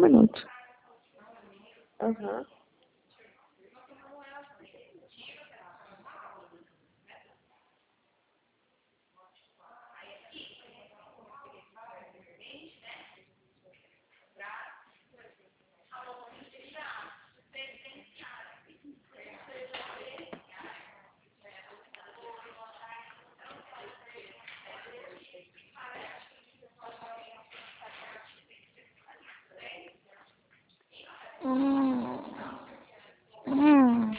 um minuto. Aham. Hum.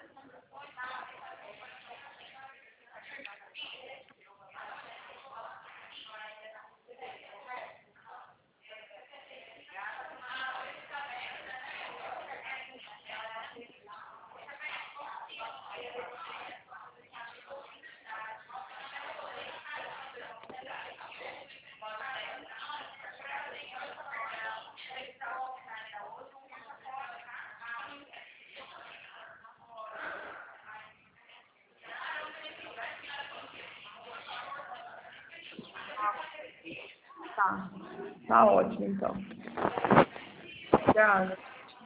Tá. Tá ótimo, então. Obrigada.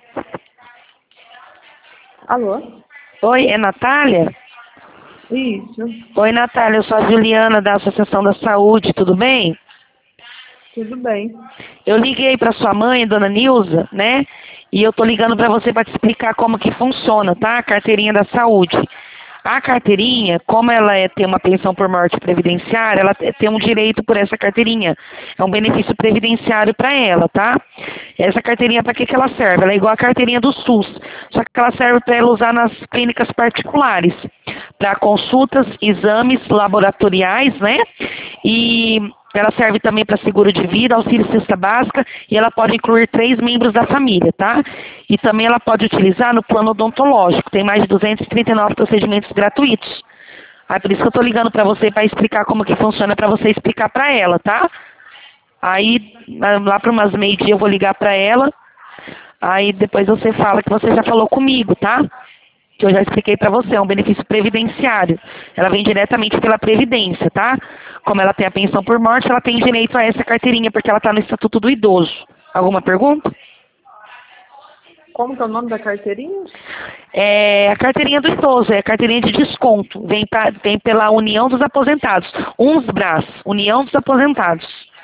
Alô? Oi, é Natália? Isso. Oi, Natália, eu sou a Juliana da Associação da Saúde, tudo bem? Tudo bem. Eu liguei para sua mãe, dona Nilza, né? E eu tô ligando para você para te explicar como que funciona, tá? A carteirinha da saúde. A carteirinha, como ela tem uma pensão por morte previdenciária, ela tem um direito por essa carteirinha. É um benefício previdenciário para ela, tá? Essa carteirinha, para que ela serve? Ela é igual a carteirinha do SUS, só que ela serve para ela usar nas clínicas particulares, para consultas, exames laboratoriais, né? E ela serve também para seguro de vida, auxílio cesta básica, e ela pode incluir 3 membros da família, tá? E também ela pode utilizar no plano odontológico. Tem mais de 239 procedimentos gratuitos. Aí por isso que eu estou ligando para você para explicar como que funciona, para você explicar para ela, tá? Aí lá para umas meio-dia eu vou ligar para ela. Aí depois você fala que você já falou comigo, tá? Que eu já expliquei para você, é um benefício previdenciário. Ela vem diretamente pela Previdência, tá? Como ela tem a pensão por morte, ela tem direito a essa carteirinha, porque ela está no Estatuto do Idoso. Alguma pergunta? Como que é o nome da carteirinha? É a carteirinha do idoso, é a carteirinha de desconto. Vem pela União dos Aposentados. UNSBRAS, União dos Aposentados.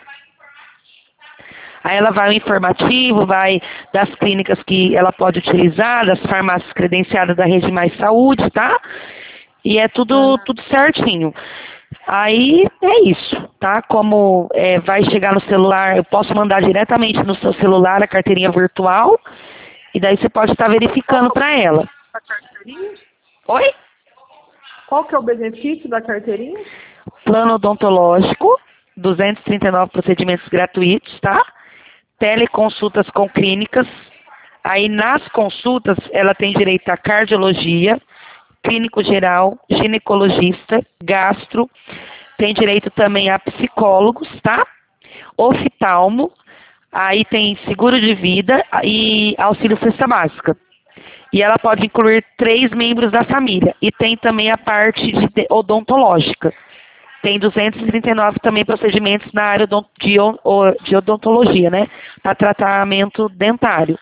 Aí ela vai o informativo, vai das clínicas que ela pode utilizar, das farmácias credenciadas da Rede Mais Saúde, tá? E é tudo certinho. Aí é isso, tá? Como vai chegar no celular, eu posso mandar diretamente no seu celular a carteirinha virtual, e daí você pode estar verificando para ela. A carteirinha? Oi? Qual que é o benefício da carteirinha? Plano odontológico, 239 procedimentos gratuitos, tá? Teleconsultas com clínicas. Aí nas consultas ela tem direito a cardiologia, clínico geral, ginecologista, gastro, tem direito também a psicólogos, tá? Oftalmo, aí tem seguro de vida e auxílio cesta básica. E ela pode incluir 3 membros da família. E tem também a parte odontológica. Tem 239 também procedimentos na área de odontologia, né? Para tratamento dentário.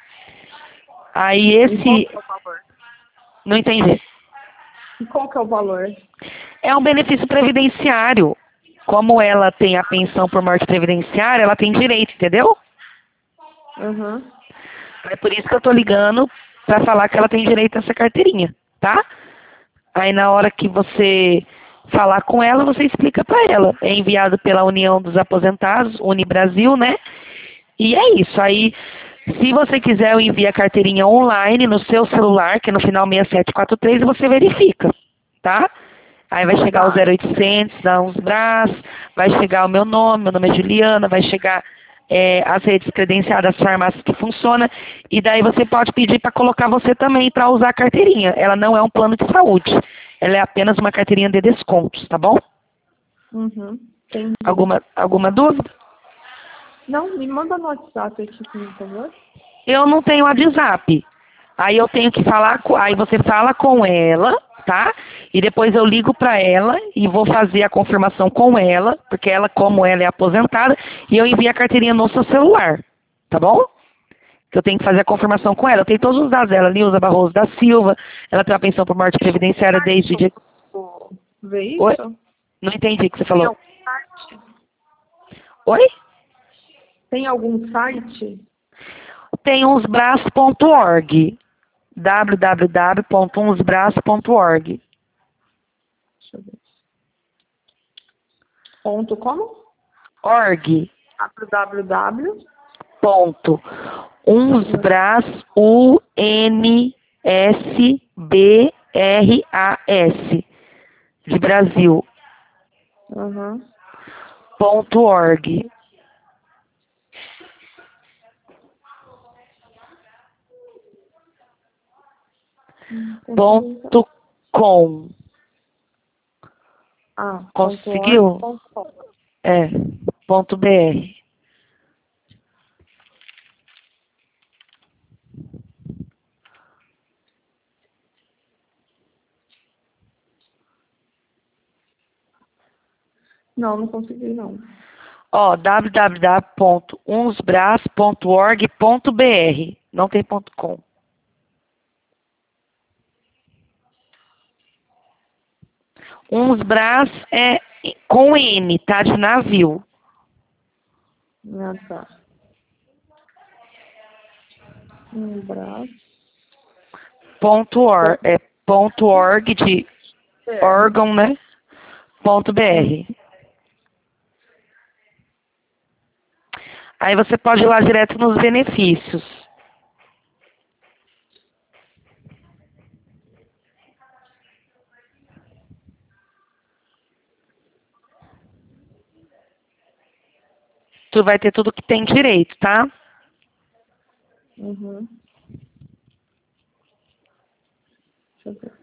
Aí E qual esse... que é o valor? Não entendi. E qual que é o valor? É um benefício previdenciário. Como ela tem a pensão por morte previdenciária, ela tem direito, entendeu? Aham. É por isso que eu tô ligando para falar que ela tem direito a essa carteirinha, tá? Aí na hora que você falar com ela, você explica para ela. É enviado pela União dos Aposentados, Unibrasil, né? E é isso. Aí, se você quiser, eu envio a carteirinha online no seu celular, que é no final 6743, e você verifica, tá? Aí vai chegar o 0800, dá uns braços, vai chegar o meu nome é Juliana, vai chegar as redes credenciadas, as farmácias que funcionam, e daí você pode pedir para colocar você também para usar a carteirinha. Ela não é um plano de saúde, ela é apenas uma carteirinha de descontos, tá bom? Uhum. Entendi. Alguma dúvida? Não, me manda no WhatsApp aqui, por favor. Eu não tenho WhatsApp. Aí eu tenho que falar, aí você fala com ela, tá? E depois eu ligo para ela e vou fazer a confirmação com ela, porque ela, como ela é aposentada, e eu envio a carteirinha no seu celular, tá bom? que eu tenho que fazer a confirmação com ela. Eu tenho todos os dados dela, Nilza Barroso da Silva, ela tem uma pensão por morte previdenciária desde... Vê Oi? isso? Não entendi o que você Tem falou. algum site? Oi? Tem algum site? Tem unsbraços.org. www.unsbraços.org. Deixa eu ver. Ponto como? Org. www. Ponto. Unsbraços, UNSBRAS. De Brasil. Uhum. Ponto .org. Ponto .com. Ah, Conseguiu? ponto .org. É. Ponto .br. Não, não consegui não. Ó, www.unsbraços.org.br. Não tem ponto .com. Unsbraços é com N, tá? De navio. Ah, tá. Braço. Ponto .org de órgão, né? Ponto .br. Aí você pode ir lá direto nos benefícios. Tu vai ter tudo que tem direito, tá? Uhum. Deixa eu ver.